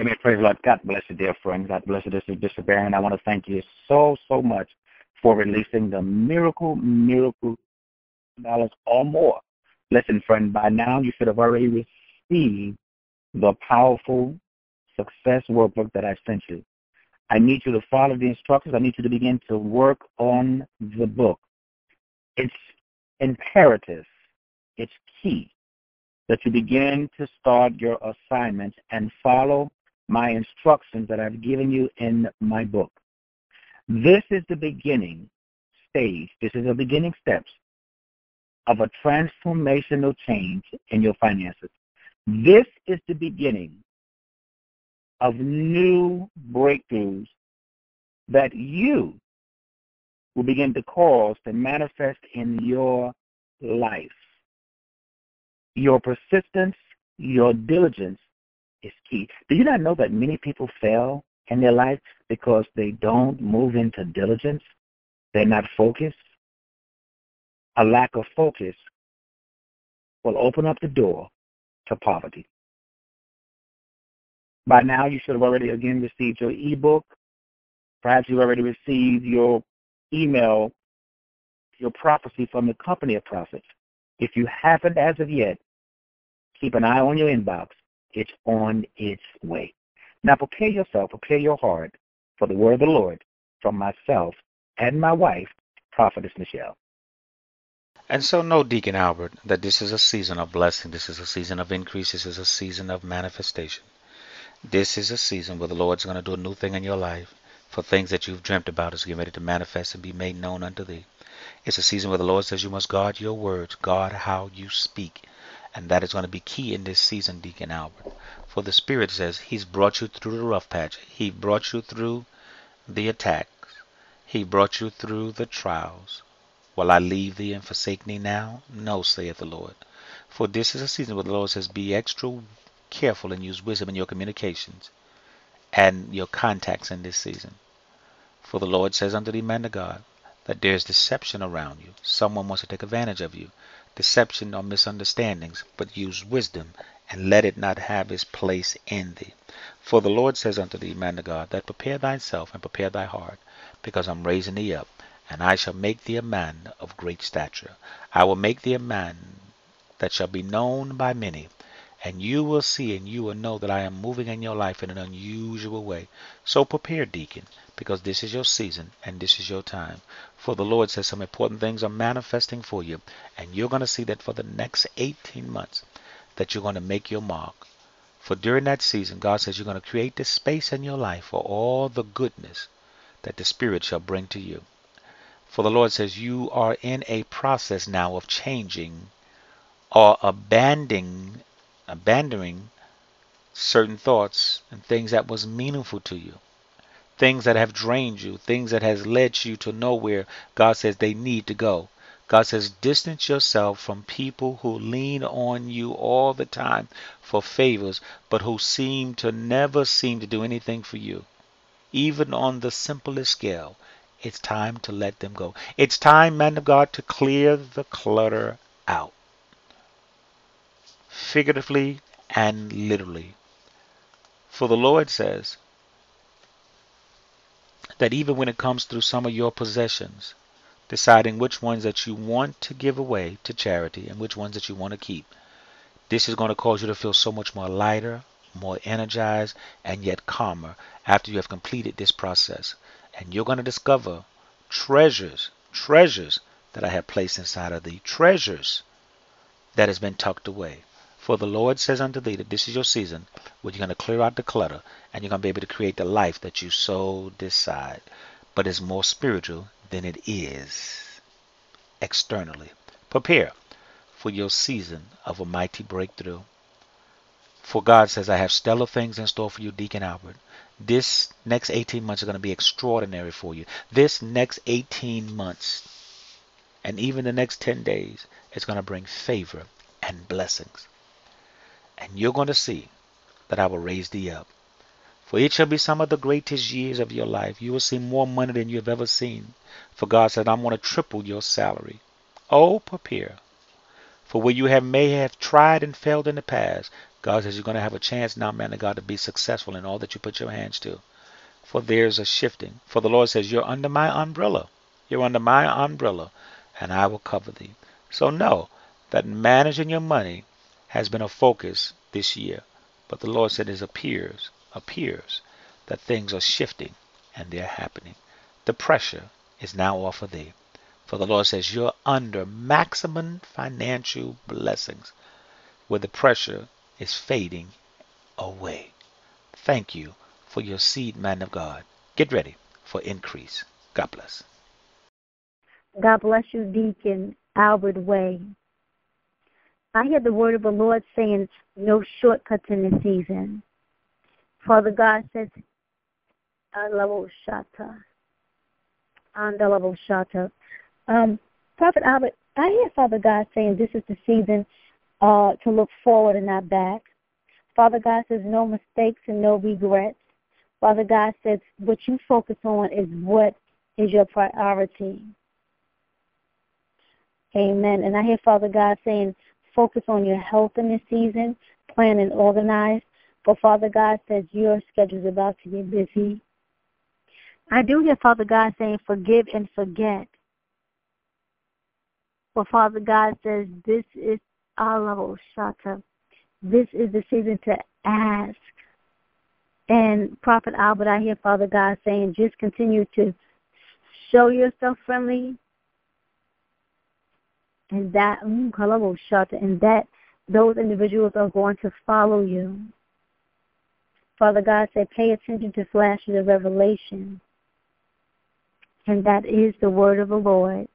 Amen. Praise the Lord. God bless you, dear friend. God bless you, this is Bishop Barron. I want to thank you so much for releasing the miracle dollars or more. Listen, friend, by now you should have already received the powerful success workbook that I sent you. I need you to follow the instructions. I need you to begin to work on the book. It's imperative. It's key that you begin to start your assignments and follow my instructions that I've given you in my book. This is the beginning stage. This is the beginning steps of a transformational change in your finances. This is the beginning of new breakthroughs that you will begin to cause to manifest in your life. Your persistence, your diligence is key. Do you not know that many people fail in their life because they don't move into diligence? They're not focused. A lack of focus will open up the door to poverty. By now, you should have already again received your ebook. Perhaps you've already received your email, your prophecy from the company of prophets. If you haven't as of yet, keep an eye on your inbox. It's on its way. Now prepare yourself, prepare your heart for the word of the Lord from myself and my wife, Prophetess Michelle. And so know, Deacon Albert, that this is a season of blessing. This is a season of increase. This is a season of manifestation. This is a season where the Lord's going to do a new thing in your life. For things that you've dreamt about is getting ready to manifest and be made known unto thee. It's a season where the Lord says you must guard your words, guard how you speak. And that is going to be key in this season, Deacon Albert. For the Spirit says He's brought you through the rough patch. He brought you through the attacks. He brought you through the trials. Will I leave thee and forsake thee now? No, saith the Lord. For this is a season where the Lord says, be extra careful and use wisdom in your communications and your contacts in this season. For the Lord says unto thee, man of God, that there is deception around you. Someone wants to take advantage of you. Deception or misunderstandings, but use wisdom and let it not have its place in thee. For the Lord says unto thee, man of God, that prepare thyself and prepare thy heart, because I'm raising thee up, and I shall make thee a man of great stature. I will make thee a man that shall be known by many, and you will see and you will know that I am moving in your life in an unusual way. So prepare, deacon, because this is your season and this is your time. For the Lord says some important things are manifesting for you, and you're going to see that for the next 18 months that you're going to make your mark. For during that season, God says you're going to create this space in your life for all the goodness that the Spirit shall bring to you. For the Lord says you are in a process now of changing or abandoning certain thoughts and things that was meaningful to you, things that have drained you, things that has led you to nowhere. God says they need to go. God says distance yourself from people who lean on you all the time for favors, but who never seem to do anything for you, even on the simplest scale. It's time to let them go. It's time, man of God, to clear the clutter out, figuratively and literally. For the Lord says that even when it comes through some of your possessions, deciding which ones that you want to give away to charity and which ones that you want to keep, this is going to cause you to feel so much more lighter, more energized, and yet calmer after you have completed this process. And you're going to discover treasures that I have placed inside of thee, treasures that has been tucked away. For the Lord says unto thee that this is your season where you're going to clear out the clutter and you're going to be able to create the life that you so decide. But it's more spiritual than it is externally. Prepare for your season of a mighty breakthrough. For God says, I have stellar things in store for you, Deacon Albert. This next 18 months are going to be extraordinary for you. This next 18 months and even the next 10 days is going to bring favor and blessings. And you're going to see that I will raise thee up. For it shall be some of the greatest years of your life. You will see more money than you have ever seen. For God said, I'm going to triple your salary. Oh, prepare. For where you may have tried and failed in the past, God says you're going to have a chance now, man of God, to be successful in all that you put your hands to. For there's a shifting. For the Lord says, you're under my umbrella. You're under my umbrella, and I will cover thee. So know that managing your money has been a focus this year. But the Lord said it appears that things are shifting and they're happening. The pressure is now off of thee. For the Lord says you're under maximum financial blessings where the pressure is fading away. Thank you for your seed, man of God. Get ready for increase. God bless. God bless you, Deacon Albert Way. I hear the word of the Lord saying no shortcuts in this season. Father God says, Prophet Albert, I hear Father God saying this is the season to look forward and not back. Father God says no mistakes and no regrets. Father God says what you focus on is what is your priority. Amen. And I hear Father God saying focus on your health in this season, plan and organize. For Father God says your schedule is about to get busy. I do hear Father God saying forgive and forget. For Father God says this is our level, Shata. This is the season to ask. And Prophet Albert, I hear Father God saying just continue to show yourself friendly. And that, and that those individuals are going to follow you. Father God said, pay attention to flashes of revelation. And that is the word of the Lord.